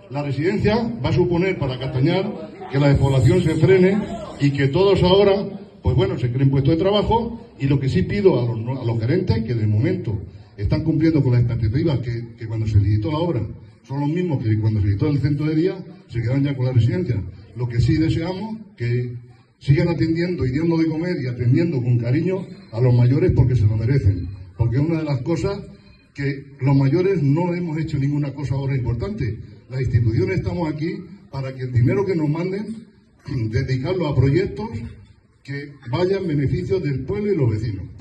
La residencia va a suponer para Castañar que la despoblación se frene y que todos ahora, pues bueno, se creen puestos de trabajo, y lo que sí pido a los gerentes, que de momento están cumpliendo con las expectativas que cuando se licitó la obra, son los mismos que cuando se licitó el centro de día, se quedan ya con la residencia. Lo que sí deseamos, que sigan atendiendo y dando de comer y atendiendo con cariño a los mayores, porque se lo merecen. Porque es una de las cosas que los mayores no hemos hecho ninguna cosa ahora importante. Las instituciones estamos aquí para que el dinero que nos manden, dedicarlo a proyectos que vayan en beneficio del pueblo y los vecinos.